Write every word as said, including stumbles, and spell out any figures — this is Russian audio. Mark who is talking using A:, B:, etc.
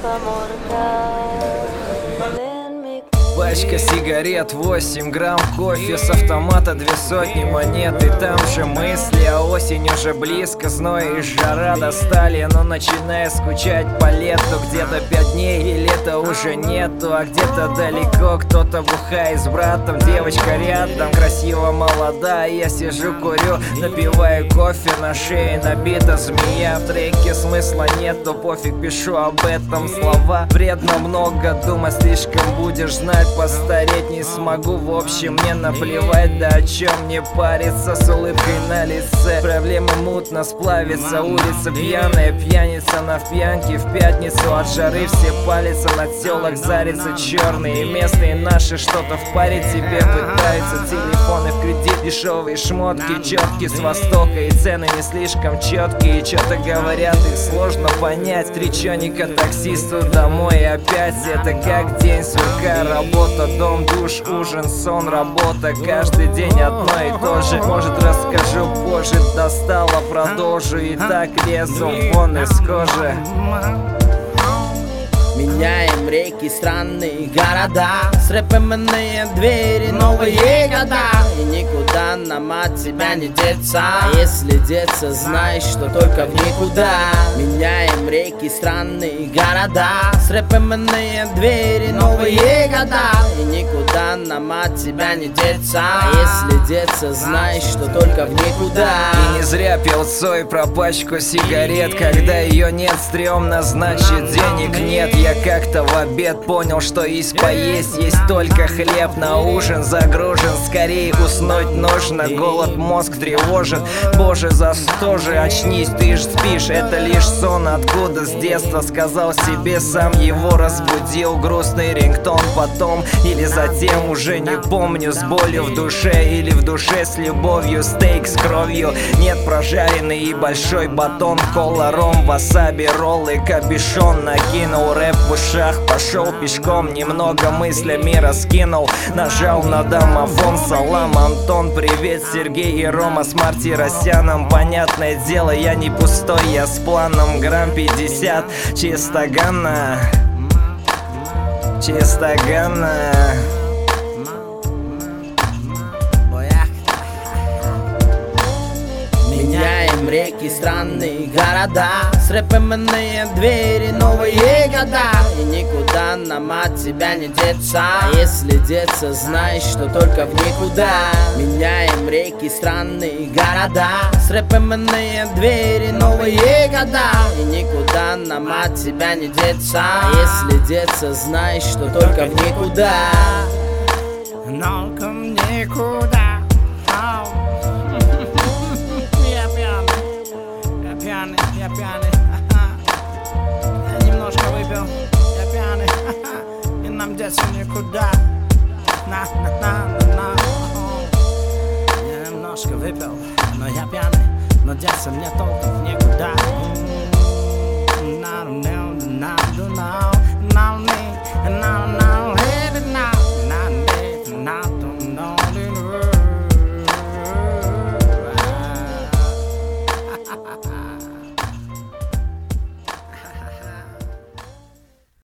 A: Пачка сигарет, восемь грамм кофе, с автомата две сотни монет. И там же мысли, а осень уже близко, зной и жара достали. Но начинаю скучать по лету, где-то пять дней и лета уже нету. А где-то далеко кто-то бухает с братом, девочка рядом, красиво молода. Я сижу, курю, напиваю кофе, на шее набита змея. В треке смысла нету, пофиг, пишу об этом слова. Вредно много думать, слишком будешь знать, постареть не смогу. В общем, мне наплевать, да о чем мне париться. С улыбкой на лице, проблемы мутно сплавится. Улица пьяная, пьяница на пьянке. В пятницу от жары все палятся, на телах зарятся черные. Местные наши что-то в паре тебе пытаются. Телефоны в кредит, дешевые шмотки, четки с востока. И цены не слишком четкие, и что-то говорят, их сложно понять. Три чёника таксисту домой и опять. Это как день сурка, работа, дом, душ, ужин, сон, работа. Каждый день одно и то же. Может, расскажу позже, достало, продолжу. И так лезу вон из кожи.
B: Меняем реки, страны, города, с рэпом иные двери, новые года. И никуда нам от тебя не деться, а если деться, знаешь, что только в никуда. Меняем реки, страны, города, с рэпом иные двери, новые года. И никуда нам от тебя не деться, а если деться, знаешь, что только в никуда.
A: И не зря пел Цой про пачку сигарет. Когда ее нет, стрёмно, значит денег нет. Я как-то в обед понял, что есть поесть, есть только хлеб на ужин. Загружен, скорее уснуть нужно, голод мозг тревожит. Боже, за что же очнись, ты ж спишь, это лишь сон. Откуда с детства сказал себе, сам его разбудил. Грустный рингтон потом или затем, уже не помню. С болью в душе или в душе с любовью. Стейк с кровью, нет, прожаренный и большой батон. Кола, ром, васаби, роллы, кабишон. Накинул рэп в ушах, пошел пешком, немного мыслями раскинул. Нажал на домофон, салам, Антон, привет, Сергей и Рома с Мартиросяном. Понятное дело, я не пустой, я с планом. Грамм пятьдесят, чистогана, чистогана.
B: Меняем реки, страны, города, с рэпом иные двери, новые года. И никуда нам от тебя не деться, а если деться, знаешь, что только в никуда. Меняем реки, страны, города, с рэпом иные двери, новые года. И никуда нам от тебя не деться, а если деться, знаешь, что только в никуда.
C: Только в никуда. Я пьяный, я немножко выпил, я пьяный, и нам деться никуда. На, на, на, на, на. Я немножко выпил, но я пьяный, но деться мне толком никуда. Now, now, now, now, now, now, now,